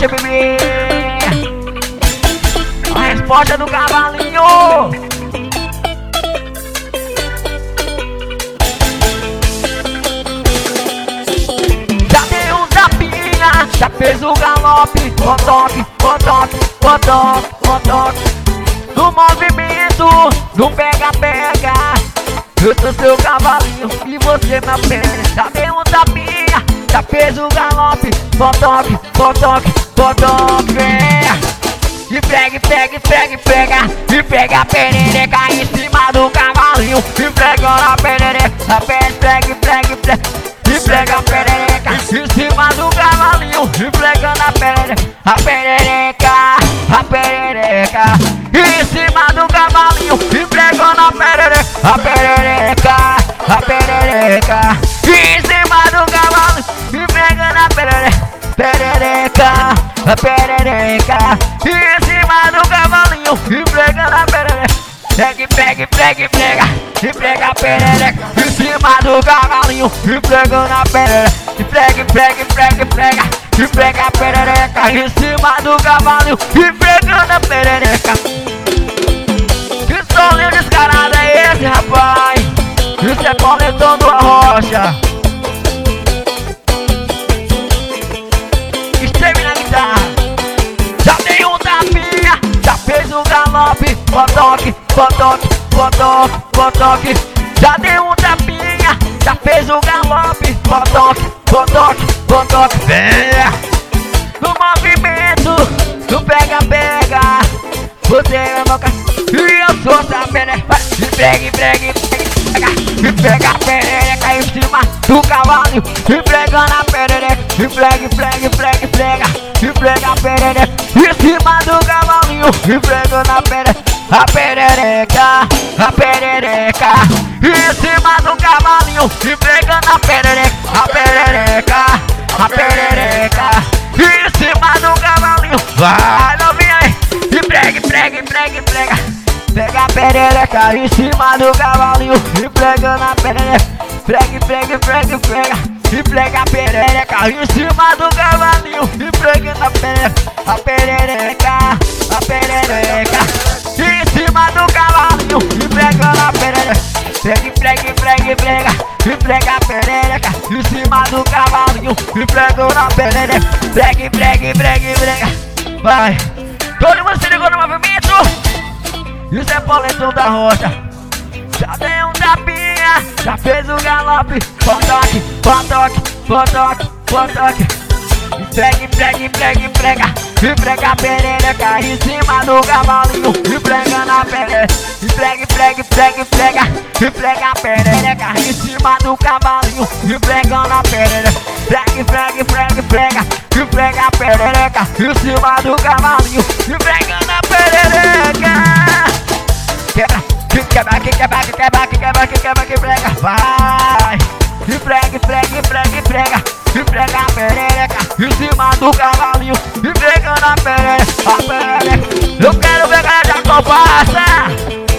resposta, bebê. A resposta do cavalinho. Já deu um tapinha, já fez o galope. Botoque, botoque, botoque, botoque. No movimento, no pega-pega. Eu sou seu cavalinho e você na perna. Já deu um tapinha, já fez o galope. Botoque, botoque, botoque. E pega, pega, pega, pega. E pega a perereca em cima do cavalinho. E pega na perereca. Pega, pega, pega, pega. E pega a perereca em cima do cavalinho. E pega na perereca. A perereca, a perereca em cima do cavalinho. E pega na perereca. A perereca, a perereca em cima do cavalinho. E pega na perereca. Perereca, a perereca em cima do cavalinho. E pega na perereca. Pega, pega, pega, pega. E pega a perereca em cima do cavalinho. E pega na perereca. E pega, pega, pega, pega. E pega a perereca em cima do cavalinho. E pega na perereca. Que solinho descarado é esse, rapaz? Isso é Pauletão do Arrocha. Esteve na guitarra. Já dei um tapinha, já fez o galope. Botoque, botoque, botoque, botoque. Já deu um tapinha, já fez o galope. Botoque, botoque, botoque. No movimento, no pega-pega. Você é meu cara e eu sou da perereca. E pega, pega, pega. E pega a perereca em cima do cavalinho. E pega na perereca. E pega, pega, pega, pega. E pega a perereca em cima do cavalinho. E pega na perereca. A perereca, a perereca em cima do cavalinho. E pega na perereca. A perereca, a perereca em cima do cavalinho. Vai, novinha aí. E prega, prega, prega, prega. Pega a perereca em cima do cavalinho. E prega na perereca. Prega, prega, prega, prega. E prega a perereca em cima do cavalinho. E prega na perereca. A perereca, a perereca em cima do cavalinho. E prega na perereca. Prega, prega, prega, prega. E prega a perereca em cima do cavalinho. E prega na perereca. Prega, prega, prega, prega. Vai. Todo mundo se ligou no movimento. Isso é Pauletão da Rocha. Já deu um tapinha, já fez o galope. Botoque, botoque, botoque, botoque. E prega, prega, prega, prega. E prega a perereca em cima do cavalinho. E prega na perereca. E prega, prega, prega, prega. E prega a perereca em cima do cavalinho. E prega na perereca. Prega, prega, prega, prega. E prega a perereca em cima do cavalinho. E prega na perereca. Quebra, que quebra, que quebra, que quebra, que quebra, que quebra, que prega. Vai. E prega, prega, prega, prega. E prega a perereca em cima do cavalinho. E prega na perereca. A perereca. Eu quero ver a galera já compassa.